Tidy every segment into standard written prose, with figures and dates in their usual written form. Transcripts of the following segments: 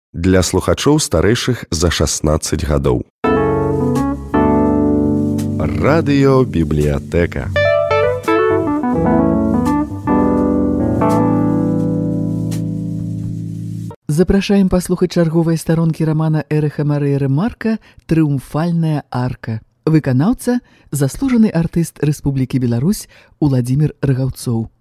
Для слухачоў старэйшых за 16 гадоў. Радыёбібліятэка. Запрашаем паслухаць чарговыя старонкі рамана Эрыха Марыя Рэмарка «Трыумфальная арка». Выканаўца – заслужаны артыст Рэспублікі Беларусь Уладзімір Рагаўцоў.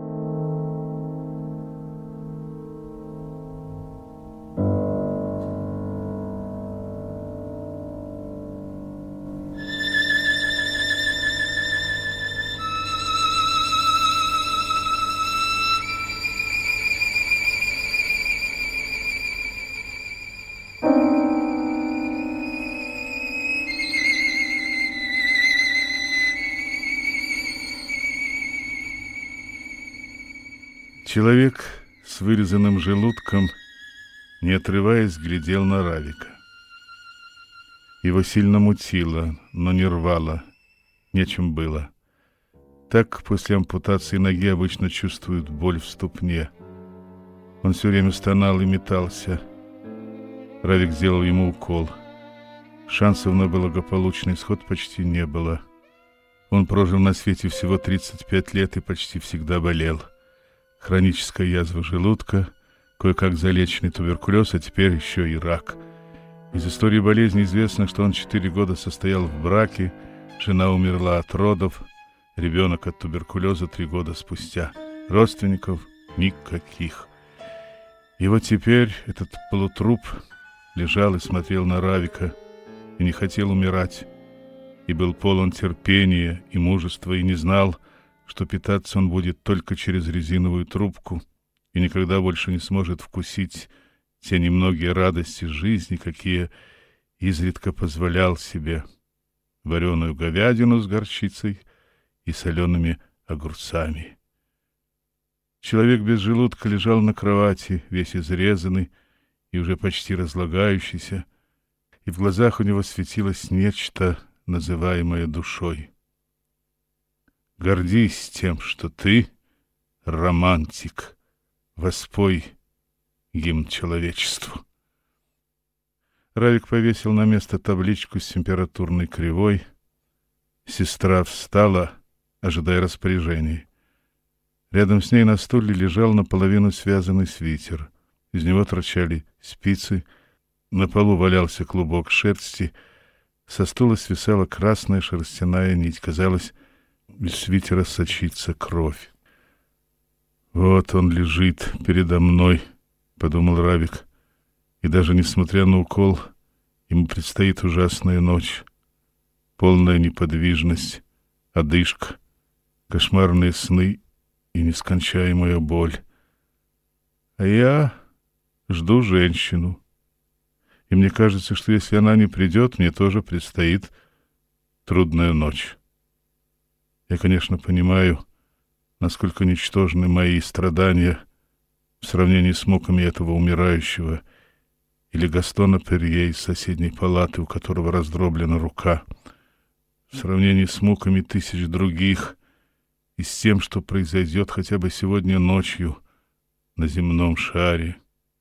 Человек с вырезанным желудком, не отрываясь, глядел на Равика. Его сильно мутило, но не рвало, нечем было. Так после ампутации ноги обычно чувствуют боль в ступне. Он все время стонал и метался. Равик сделал ему укол. Шансов на благополучный исход почти не было. Он прожил на свете всего 35 лет и почти всегда болел. Хроническая язва желудка, кое-как залеченный туберкулез, а теперь еще и рак. Из истории болезни известно, что он 4 года состоял в браке, жена умерла от родов, ребенок от туберкулеза 3 года спустя. Родственников никаких. И вот теперь этот полутруп лежал и смотрел на Равика, и не хотел умирать, и был полон терпения и мужества, и не знал, что питаться он будет только через резиновую трубку и никогда больше не сможет вкусить те немногие радости жизни, какие изредка позволял себе: вареную говядину с горчицей и солеными огурцами. Человек без желудка лежал на кровати, весь изрезанный и уже почти разлагающийся, и в глазах у него светилось нечто, называемое душой. Гордись тем, что ты романтик. Воспой гимн человечеству. Равик повесил на место табличку с температурной кривой. Сестра встала, ожидая распоряжений. Рядом с ней на стуле лежал наполовину связанный свитер. Из него торчали спицы. На полу валялся клубок шерсти. Со стула свисала красная шерстяная нить. Казалось, из свитера сочится кровь. «Вот он лежит передо мной», — подумал Равик. И даже несмотря на укол, ему предстоит ужасная ночь. Полная неподвижность, одышка, кошмарные сны и нескончаемая боль. А я жду женщину. И мне кажется, что если она не придет, мне тоже предстоит трудная ночь. Я, конечно, понимаю, насколько ничтожны мои страдания в сравнении с муками этого умирающего или Гастона Перье из соседней палаты, у которого раздроблена рука, в сравнении с муками тысяч других и с тем, что произойдет хотя бы сегодня ночью на земном шаре.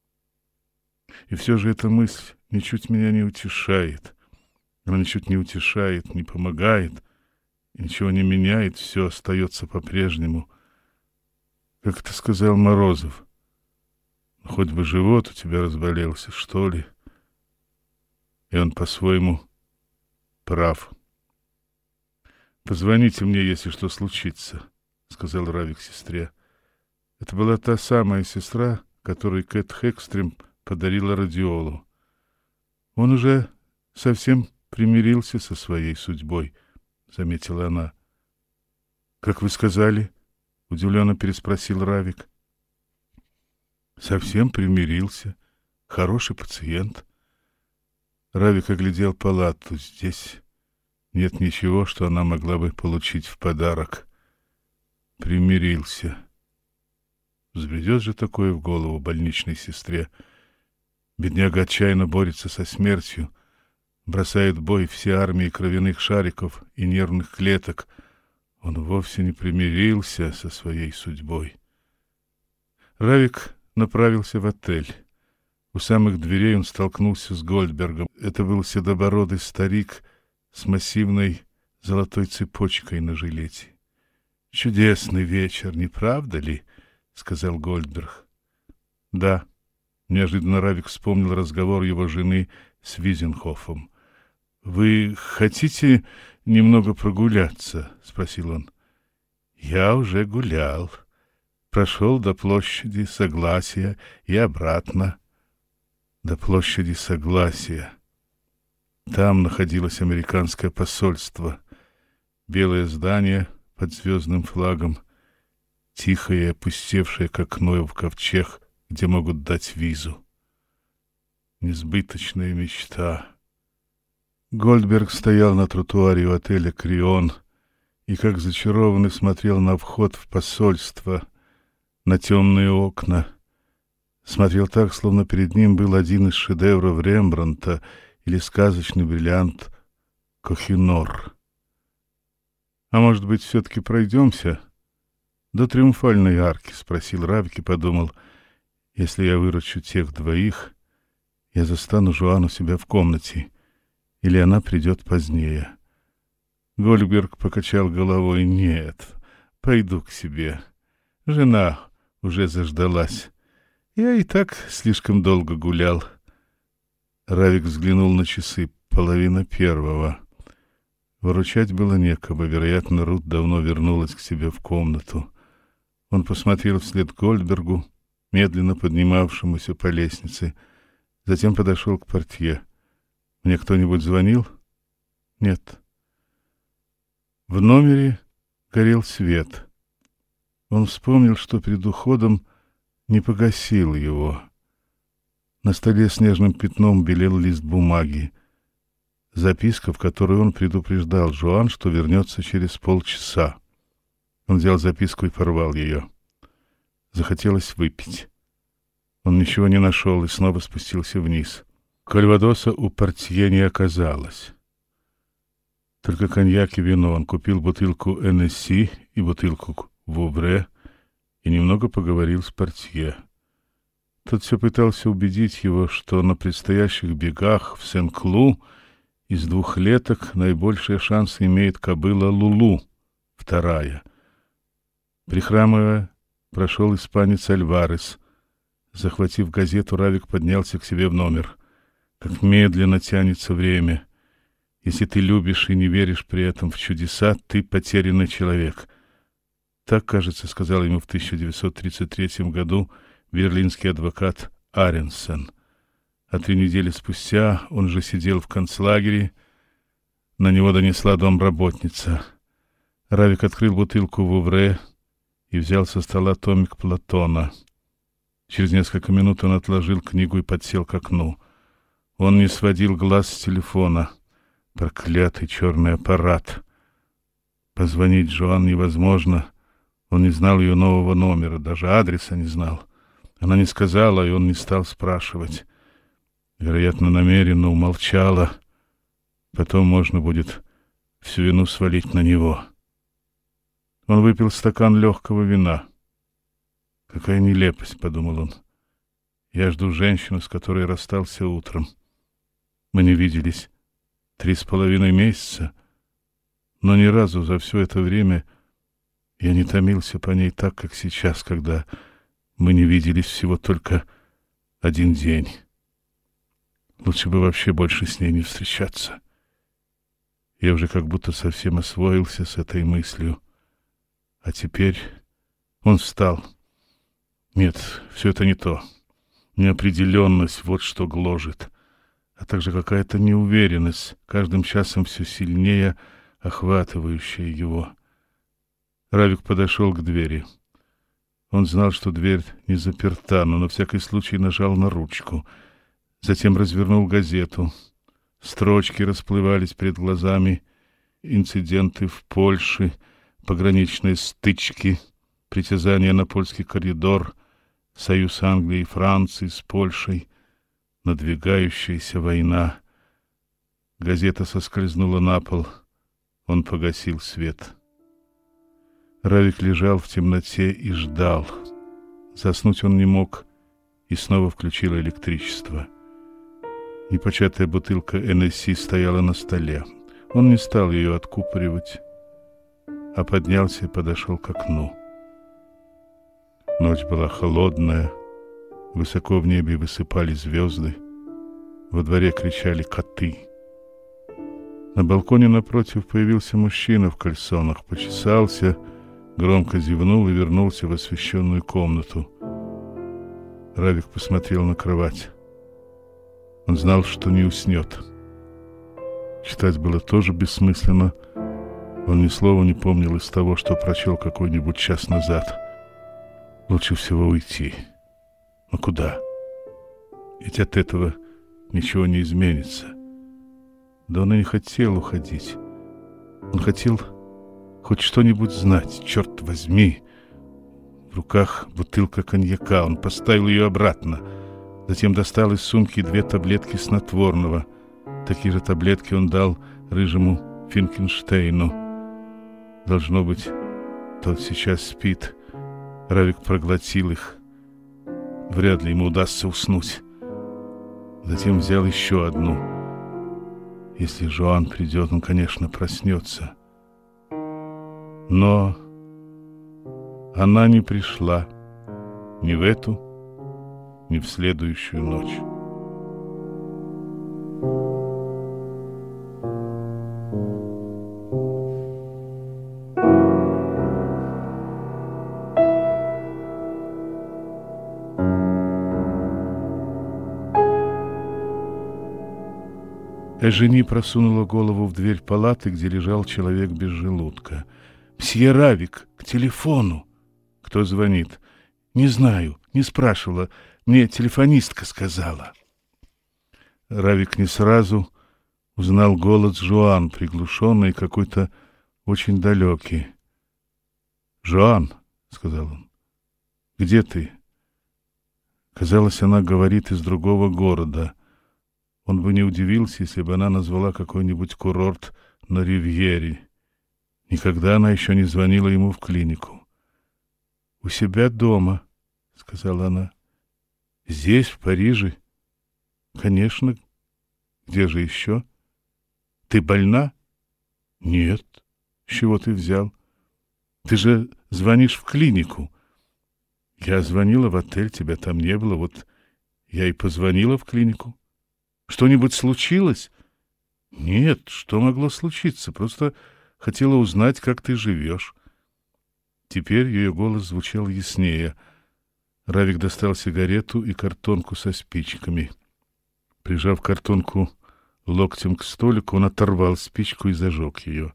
И все же эта мысль ничуть меня не утешает. Она ничуть не утешает, не помогает, ничего не меняет, все остается по-прежнему. Как это сказал Морозов: хоть бы живот у тебя разболелся, что ли. И он по-своему прав. «Позвоните мне, если что случится», — сказал Равик сестре. Это была та самая сестра, которой Кэт Хэкстрем подарила радиолу. Он уже совсем примирился со своей судьбой, — заметила она. «Как вы сказали?» — удивленно переспросил Равик. «Совсем примирился. Хороший пациент». Равик оглядел палату. Здесь нет ничего, что она могла бы получить в подарок. Примирился. Взбредет же такое в голову больничной сестре. Бедняга отчаянно борется со смертью, бросает в бой все армии кровяных шариков и нервных клеток. Он вовсе не примирился со своей судьбой. Равик направился в отель. У самых дверей он столкнулся с Гольдбергом. Это был седобородый старик с массивной золотой цепочкой на жилете. «Чудесный вечер, не правда ли?» — сказал Гольдберг. «Да». Неожиданно Равик вспомнил разговор его жены с Визенхофом. «Вы хотите немного прогуляться?» — спросил он. «Я уже гулял. Прошел до площади Согласия и обратно». До площади Согласия. Там находилось американское посольство. Белое здание под звездным флагом, тихое и опустевшее, как Ноев ковчег, где могут дать визу. Несбыточная мечта. Гольдберг стоял на тротуаре у отеля «Крион» и, как зачарованный, смотрел на вход в посольство, на темные окна. Смотрел так, словно перед ним был один из шедевров Рембрандта или сказочный бриллиант Кохинор. «А может быть, все-таки пройдемся до Триумфальной арки?» — спросил Равик и подумал: если я выручу тех двоих, я застану Жуан у себя в комнате, или она придет позднее. Гольдберг покачал головой: «Нет, пойду к себе. Жена уже заждалась. Я и так слишком долго гулял». Равик взглянул на часы. 1:30. Выручать было некого. Вероятно, Рут давно вернулась к себе в комнату. Он посмотрел вслед Гольдбергу, медленно поднимавшемуся по лестнице. Затем подошел к портье. «Мне кто-нибудь звонил?» «Нет». В номере горел свет. Он вспомнил, что перед уходом не погасил его. На столе снежным пятном белел лист бумаги. Записка, в которой он предупреждал Жуан, что вернется через полчаса. Он взял записку и порвал ее. Захотелось выпить. Он ничего не нашел и снова спустился вниз. Кальвадоса у портье не оказалось. Только коньяк и вино. Он купил бутылку Энесси и бутылку Вувре и немного поговорил с портье. Тот все пытался убедить его, что на предстоящих бегах в Сен-Клу из 2 леток наибольшие шансы имеет кобыла Лулу, 2. Прихрамывая, прошел испанец Альварес. Захватив газету, Равик поднялся к себе в номер. Как медленно тянется время. Если ты любишь и не веришь при этом в чудеса, ты потерянный человек. Так, кажется, сказал ему в 1933 году берлинский адвокат Аренсен. А 3 недели спустя он же сидел в концлагере. На него донесла домработница. Равик открыл бутылку Вувре и взял со стола томик Платона. Через несколько минут он отложил книгу и подсел к окну. Он не сводил глаз с телефона. Проклятый черный аппарат. Позвонить Жуан невозможно. Он не знал ее нового номера, даже адреса не знал. Она не сказала, и он не стал спрашивать. Вероятно, намеренно умолчала. Потом можно будет всю вину свалить на него. Он выпил стакан легкого вина. «Какая нелепость», — подумал он. «Я жду женщину, с которой расстался утром. Мы не виделись 3,5 месяца, но ни разу за все это время я не томился по ней так, как сейчас, когда мы не виделись всего только 1 день. Лучше бы вообще больше с ней не встречаться». Я уже как будто совсем освоился с этой мыслью. А теперь он встал. Нет, все это не то. Неопределенность — вот что гложет. А также какая-то неуверенность, каждым часом все сильнее охватывающая его. Равик подошел к двери. Он знал, что дверь не заперта, но на всякий случай нажал на ручку. Затем развернул газету. Строчки расплывались перед глазами. Инциденты в Польше, пограничные стычки, притязания на польский коридор, союз Англии и Франции с Польшей, надвигающаяся война. Газета соскользнула на пол. Он погасил свет. Равик лежал в темноте и ждал. Заснуть он не мог и снова включила электричество. Непочатая бутылка НСС стояла на столе. Он не стал ее откупоривать, а поднялся и подошел к окну. Ночь была холодная, высоко в небе высыпали звезды, во дворе кричали коты. На балконе напротив появился мужчина в кальсонах, почесался, громко зевнул и вернулся в освещенную комнату. Равик посмотрел на кровать. Он знал, что не уснет. Читать было тоже бессмысленно. Он ни слова не помнил из того, что прочел какой-нибудь час назад. Лучше всего уйти. Но куда? Ведь от этого ничего не изменится. Да он и не хотел уходить. Он хотел хоть что-нибудь знать, черт возьми. В руках бутылка коньяка. Он поставил ее обратно. Затем достал из сумки 2 таблетки снотворного. Такие же таблетки он дал рыжему Финкенштейну. Должно быть, тот сейчас спит. Равик проглотил их. Вряд ли ему удастся уснуть. Затем взял еще одну. Если Жоан придет, он, конечно, проснется. Но она не пришла ни в эту, ни в следующую ночь. Эжени просунула голову в дверь палаты, где лежал человек без желудка. «Мсье Равик, к телефону!» «Кто звонит?» «Не знаю, не спрашивала. Мне телефонистка сказала». Равик не сразу узнал голос Жоан, приглушенный, какой-то очень далекий. «Жоан», — сказал он, — «где ты?» Казалось, она говорит из другого города. Он бы не удивился, если бы она назвала какой-нибудь курорт на Ривьере. Никогда она еще не звонила ему в клинику. «У себя дома», — сказала она. «Здесь, в Париже?» «Конечно. Где же еще?» «Ты больна?» «Нет. С чего ты взял? Ты же звонишь в клинику». «Я звонила в отель, тебя там не было, вот я и позвонила в клинику». «Что-нибудь случилось?» «Нет, что могло случиться? Просто хотела узнать, как ты живешь». Теперь ее голос звучал яснее. Равик достал сигарету и картонку со спичками. Прижав картонку локтем к столику, он оторвал спичку и зажег ее.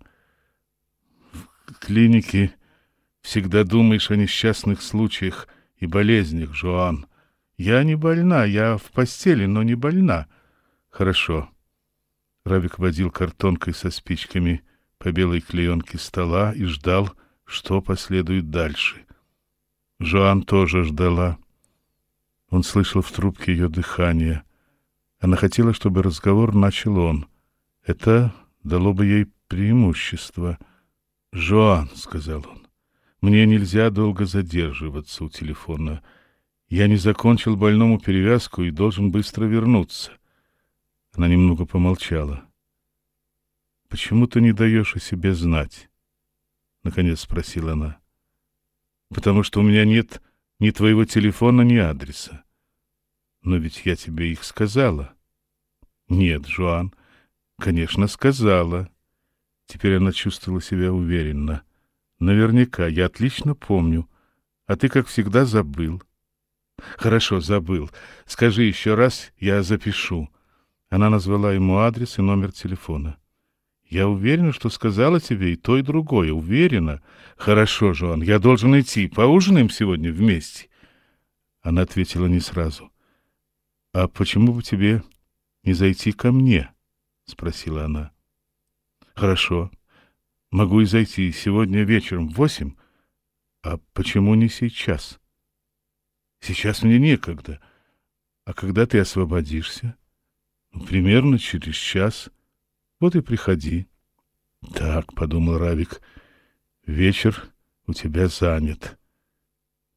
«В клинике всегда думаешь о несчастных случаях и болезнях, Жоан. Я не больна, я в постели, но не больна». «Хорошо». Равик водил картонкой со спичками по белой клеенке стола и ждал, что последует дальше. Жоан тоже ждала. Он слышал в трубке ее дыхание. Она хотела, чтобы разговор начал он. Это дало бы ей преимущество. «Жоан», — сказал он, — «мне нельзя долго задерживаться у телефона. Я не закончил больному перевязку и должен быстро вернуться». Она немного помолчала. «Почему ты не даешь о себе знать?» — наконец спросила она. «Потому что у меня нет ни твоего телефона, ни адреса». «Но ведь я тебе их сказала». «Нет, Жоан, конечно, сказала». Теперь она чувствовала себя уверенно. «Наверняка, я отлично помню. А ты, как всегда, забыл». «Хорошо, забыл. Скажи еще раз, я запишу». Она назвала ему адрес и номер телефона. «Я уверена, что сказала тебе и то, и другое. Уверена». «Хорошо, Жоан, я должен идти. Поужинаем сегодня вместе?» Она ответила не сразу. «А почему бы тебе не зайти ко мне?» — спросила она. «Хорошо. Могу и зайти сегодня вечером в 8. А почему не сейчас?» «Сейчас мне некогда. А когда ты освободишься?» «Примерно через час. Вот и приходи». «Так», — подумал Равик, — «вечер у тебя занят».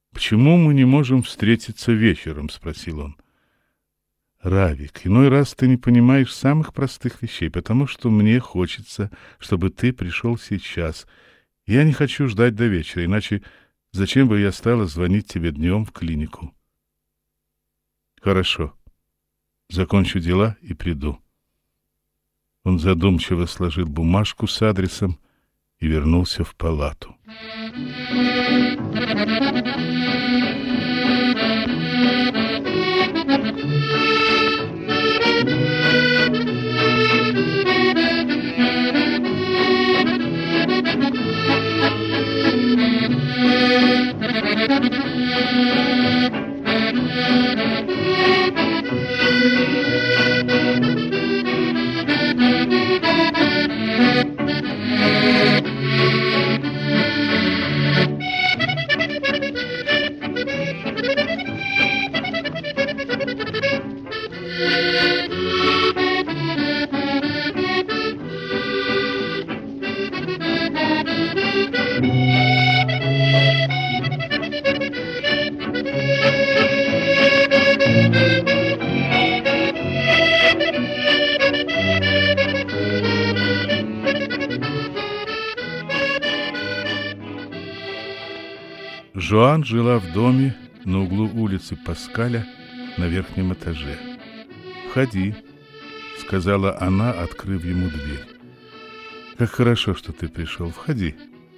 «Почему мы не можем встретиться вечером?» — спросил он. «Равик, иной раз ты не понимаешь самых простых вещей, потому что мне хочется, чтобы ты пришел сейчас. Я не хочу ждать до вечера, иначе зачем бы я стала звонить тебе днем в клинику?» «Хорошо. Закончу дела и приду». Он задумчиво сложил бумажку с адресом и вернулся в палату. Жоан жила в доме на углу улицы Паскаля на верхнем этаже. «Входи», — сказала она, открыв ему дверь. «Как хорошо, что ты пришел. Входи».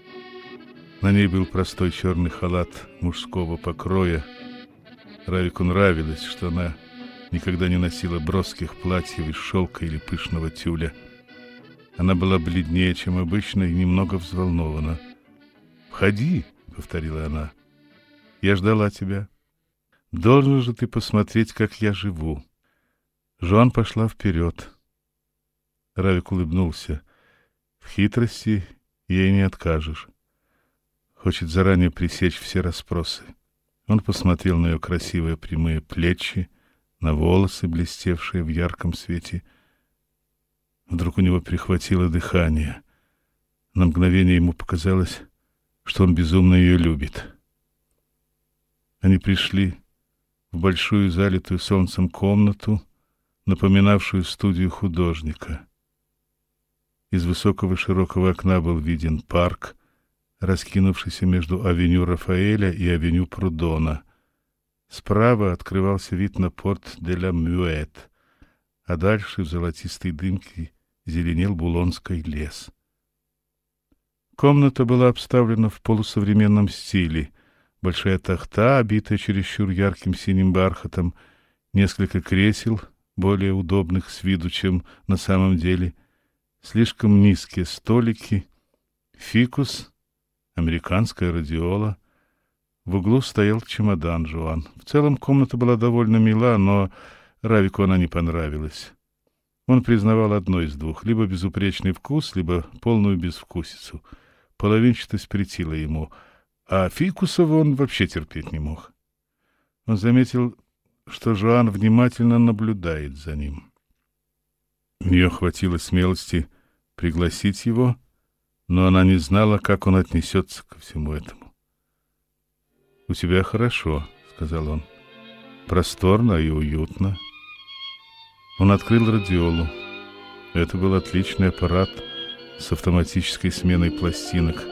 На ней был простой черный халат мужского покроя. Равику нравилось, что она никогда не носила броских платьев из шелка или пышного тюля. Она была бледнее, чем обычно, и немного взволнована. «Входи», — повторила она. «Я ждала тебя. Должен же ты посмотреть, как я живу». Жоан пошла вперед. Равик улыбнулся. В хитрости ей не откажешь. Хочет заранее пресечь все расспросы. Он посмотрел на ее красивые прямые плечи, на волосы, блестевшие в ярком свете. Вдруг у него перехватило дыхание. На мгновение ему показалось, что он безумно ее любит. Они пришли в большую залитую солнцем комнату, напоминавшую студию художника. Из высокого широкого окна был виден парк, раскинувшийся между авеню Рафаэля и авеню Прудона. Справа открывался вид на порт де ла Мюэт, а дальше в золотистой дымке зеленел Булонский лес. Комната была обставлена в полусовременном стиле. Большая тахта, обитая чересчур ярким синим бархатом, несколько кресел, более удобных с виду, чем на самом деле, слишком низкие столики, фикус, американская радиола. В углу стоял чемодан Жоан. В целом комната была довольно мила, но Равику она не понравилась. Он признавал одно из двух: либо безупречный вкус, либо полную безвкусицу. Половинчатость претила ему, а фикусов он вообще терпеть не мог. Он заметил, что Жоан внимательно наблюдает за ним. У нее хватило смелости пригласить его, но она не знала, как он отнесется ко всему этому. «У тебя хорошо», — сказал он, — «просторно и уютно». Он открыл радиолу. Это был отличный аппарат с автоматической сменой пластинок.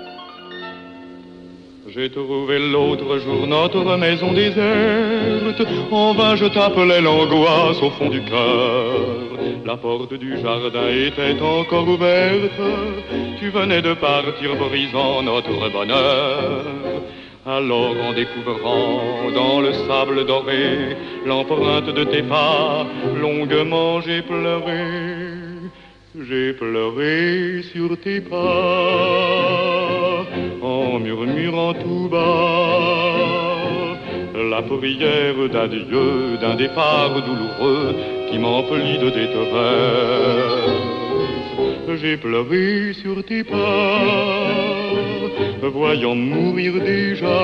J'ai trouvé l'autre jour notre maison déserte. En vain je t'appelais l'angoisse au fond du cœur. La porte du jardin était encore ouverte. Tu venais de partir brisant notre bonheur. Alors en découvrant dans le sable doré l'empreinte de tes pas, longuement j'ai pleuré. J'ai pleuré sur tes pas, en murmurant tout bas la prière d'adieu d'un départ douloureux qui m'emplit de détresse. J'ai pleuré sur tes pas, voyant mourir déjà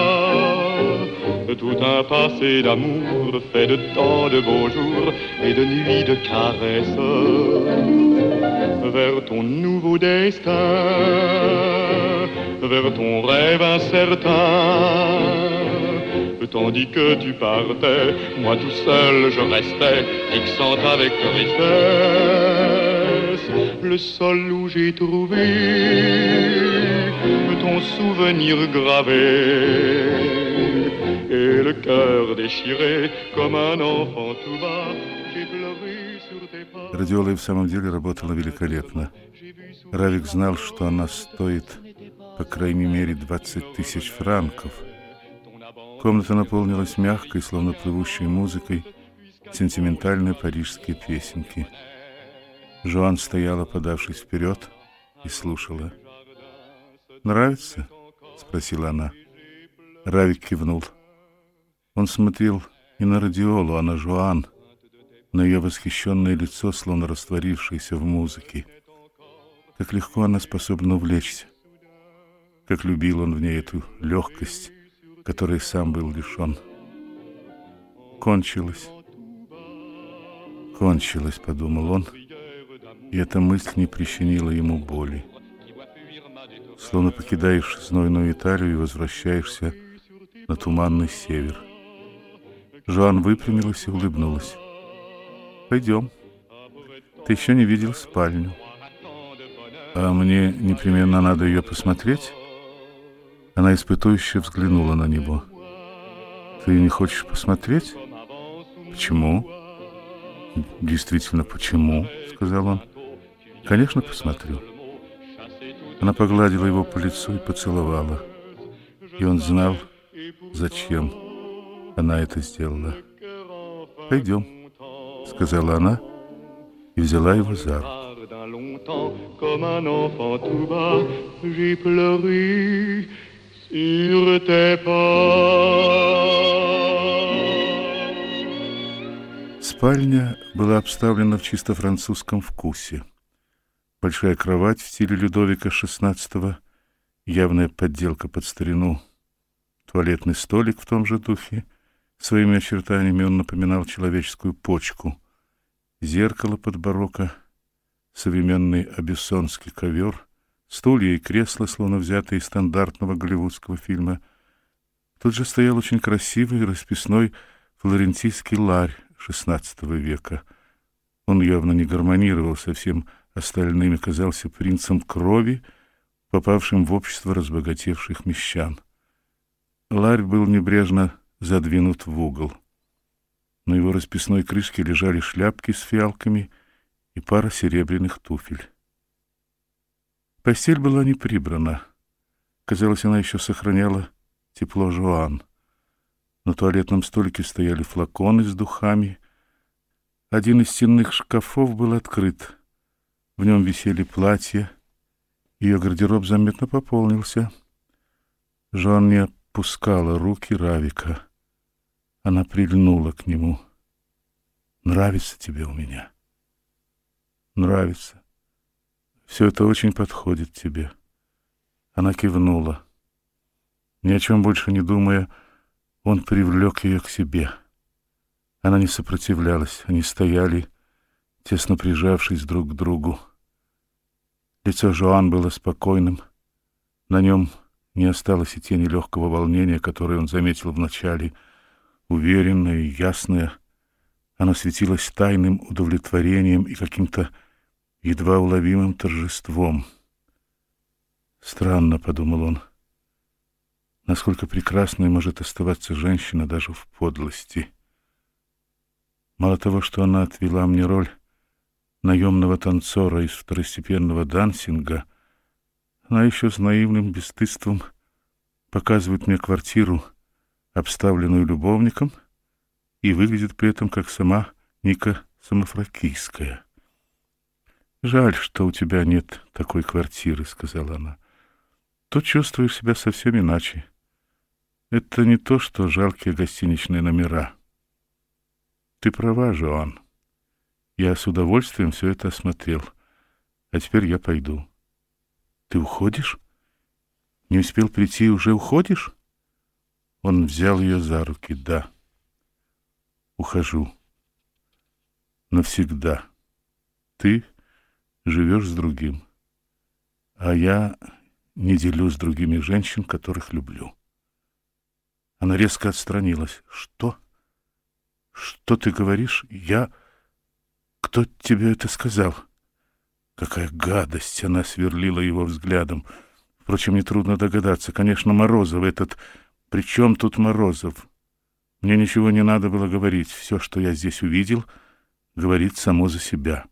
tout un passé d'amour fait de tant de beaux jours et de nuits de caresses. Vers ton nouveau destin, vers ton rêve incertain, tandis que tu partais. Moi tout seul je restais, fixant avec tristesse le sol où j'ai trouvé ton souvenir gravé. Et le cœur déchiré comme un enfant tout bas, j'ai pleuré sur tes pas. Радиола и в самом деле работала великолепно. Равик знал, что она стоит по крайней мере 20 000 франков. Комната наполнилась мягкой, словно плывущей музыкой, сентиментальной парижской песенки. Жоан стояла, подавшись вперед, и слушала. «Нравится?» — спросила она. Равик кивнул. Он смотрел не на Радиолу, а на Жоан, на ее восхищенное лицо, словно растворившееся в музыке. Как легко она способна увлечься. Как любил он в ней эту легкость, которой сам был лишен. «Кончилось. Кончилось», — подумал он, и эта мысль не причинила ему боли. Словно покидаешь знойную Италию и возвращаешься на туманный север. Жоан выпрямилась и улыбнулась. «Пойдем. Ты еще не видел спальню. А мне непременно надо ее посмотреть?» Она испытующе взглянула на него. «Ты не хочешь посмотреть?» «Почему?» «Действительно, почему?» — сказал он. «Конечно, посмотрю». Она погладила его по лицу и поцеловала. И он знал, зачем она это сделала. «Пойдем», — сказала она и взяла его за руку. Comme un enfant tout bas, j'ai pleuré sur tes pas. Спальня была обставлена в чисто французском вкусе. Большая кровать в стиле Людовика XVI, явная подделка под старину. Туалетный столик в том же духе. Своими очертаниями он напоминал человеческую почку. Зеркало под барокко, современный абиссонский ковер, стулья и кресла, словно взятые из стандартного голливудского фильма. Тут же стоял очень красивый расписной флорентийский ларь XVI века. Он явно не гармонировал со всем остальным и казался принцем крови, попавшим в общество разбогатевших мещан. Ларь был небрежно задвинут в угол. На его расписной крышке лежали шляпки с фиалками и пара серебряных туфель. Постель была не прибрана. Казалось, она еще сохраняла тепло Жоан. На туалетном столике стояли флаконы с духами. Один из стенных шкафов был открыт. В нем висели платья. Ее гардероб заметно пополнился. Жоан не опускала руки Равика. Она прильнула к нему. «Нравится тебе у меня?» «Нравится. Все это очень подходит тебе». Она кивнула. Ни о чем больше не думая, он привлек ее к себе. Она не сопротивлялась. Они стояли, тесно прижавшись друг к другу. Лицо Жоан было спокойным. На нем не осталось и тени легкого волнения, которое он заметил вначале. Уверенное и ясное, оно светилось тайным удовлетворением и каким-то едва уловимым торжеством. «Странно», — подумал он, — «насколько прекрасной может оставаться женщина даже в подлости. Мало того, что она отвела мне роль наемного танцора из второстепенного дансинга, она еще с наивным бесстыдством показывает мне квартиру, обставленную любовником, и выглядит при этом как сама Ника Самофракийская. «Жаль, что у тебя нет такой квартиры», — сказала она. «Тут чувствуешь себя совсем иначе. Это не то, что жалкие гостиничные номера. Ты права, Жоан. Я с удовольствием все это осмотрел. А теперь я пойду». «Ты уходишь? Не успел прийти и уже уходишь?» Он взял ее за руки. «Да. Ухожу. Навсегда. Ты живешь с другим, а я не делю с другими женщин, которых люблю». Она резко отстранилась. «Что? Что ты говоришь? Кто тебе это сказал?» Какая гадость! Она сверлила его взглядом. Впрочем, нетрудно догадаться. Конечно, Морозов этот... При чем тут Морозов? Мне ничего не надо было говорить. Все, что я здесь увидел, говорит само за себя.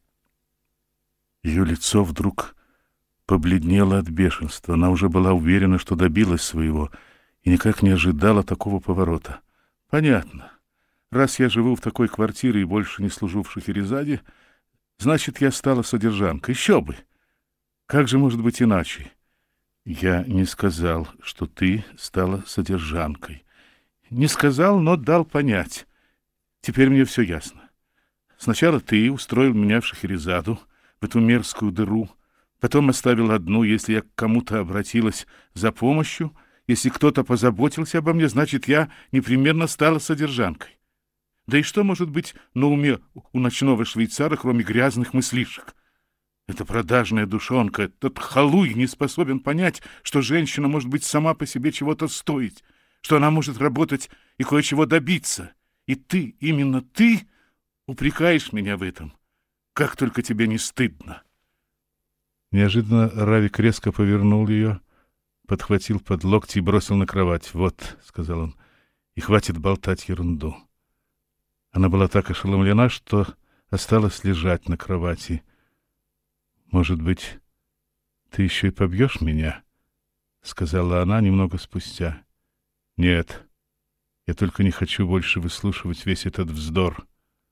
Ее лицо вдруг побледнело от бешенства. Она уже была уверена, что добилась своего, и никак не ожидала такого поворота. Понятно. Раз я живу в такой квартире и больше не служу в Шахерезаде, значит, я стала содержанкой. Еще бы! Как же может быть иначе? Я не сказал, что ты стала содержанкой. Не сказал, но дал понять. Теперь мне все ясно. Сначала ты устроил меня в Шахерезаду, в эту мерзкую дыру, потом оставил одну. Если я к кому-то обратилась за помощью, если кто-то позаботился обо мне, значит, я непременно стала содержанкой. Да и что может быть на уме у ночного швейцара, кроме грязных мыслишек? Эта продажная душонка, этот халуй не способен понять, что женщина может быть сама по себе чего-то стоить, что она может работать и кое-чего добиться. И ты, именно ты, упрекаешь меня в этом. Как только тебе не стыдно. Неожиданно Равик резко повернул ее, подхватил под локти и бросил на кровать. «Вот», — сказал он, — «и хватит болтать ерунду». Она была так ошеломлена, что осталась лежать на кровати. «Может быть, ты еще и побьешь меня?» — сказала она немного спустя. «Нет, я только не хочу больше выслушивать весь этот вздор».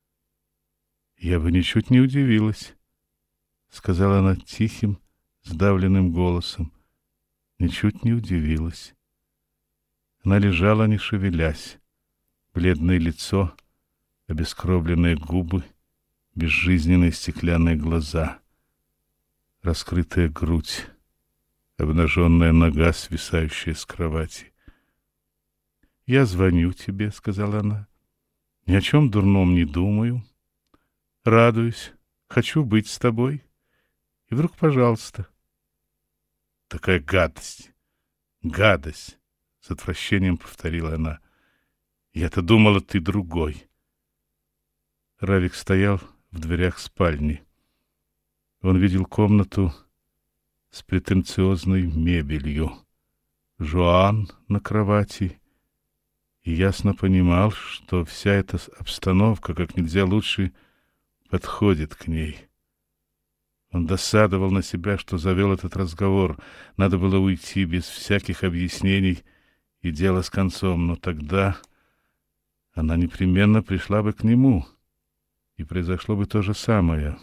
«Я бы ничуть не удивилась», — сказала она тихим, сдавленным голосом. Ничуть не удивилась. Она лежала, не шевелясь. Бледное лицо, обескровленные губы, безжизненные стеклянные глаза, раскрытая грудь, обнаженная нога, свисающая с кровати. «Я звоню тебе», — сказала она. «Ни о чем дурном не думаю. Радуюсь, хочу быть с тобой. И вдруг, пожалуйста». «Такая гадость! Гадость!» — с отвращением повторила она. «Я-то думала, ты другой». Равик стоял в дверях спальни. Он видел комнату с претенциозной мебелью, Жоан на кровати, и ясно понимал, что вся эта обстановка как нельзя лучше подходит к ней. Он досадовал на себя, что завел этот разговор. Надо было уйти без всяких объяснений, и дело с концом. Но тогда она непременно пришла бы к нему, и произошло бы то же самое.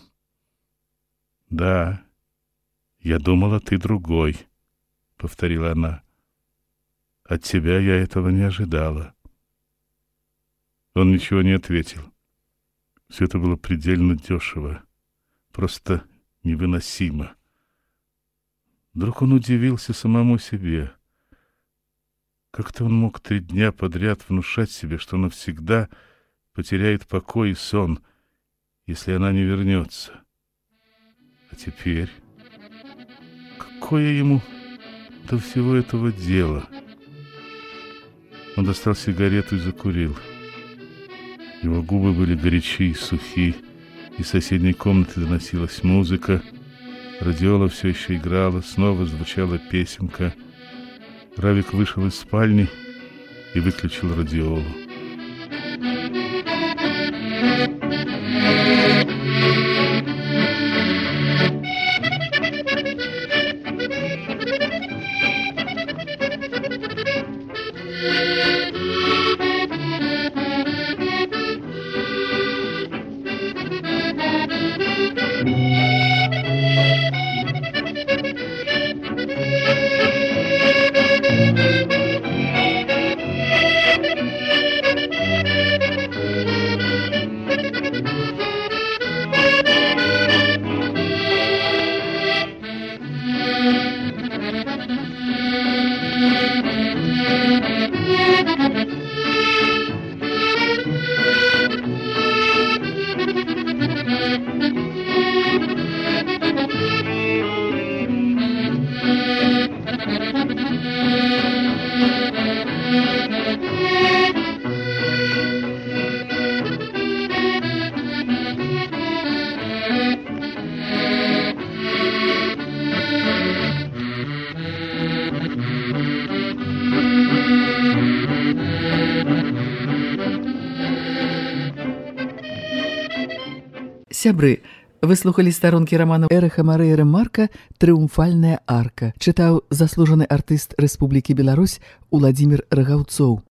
«Да, я думала, ты другой», — повторила она. «От тебя я этого не ожидала». Он ничего не ответил. Все это было предельно дешево, просто невыносимо. Вдруг он удивился самому себе. Как-то он мог 3 дня подряд внушать себе, что навсегда потеряет покой и сон, если она не вернется. А теперь какое ему до всего этого дело? Он достал сигарету и закурил. Его губы были горячи и сухи. Из соседней комнаты доносилась музыка. Радиола все еще играла, снова звучала песенка. Равик вышел из спальни и выключил радиолу. Сябры, вы слухали старонкі рамана Эриха Марыя Ремарка «Трыумфальная арка». Чытаў заслужаны артыст Рэспублікі Беларусь Уладзімір Рагаўцоў.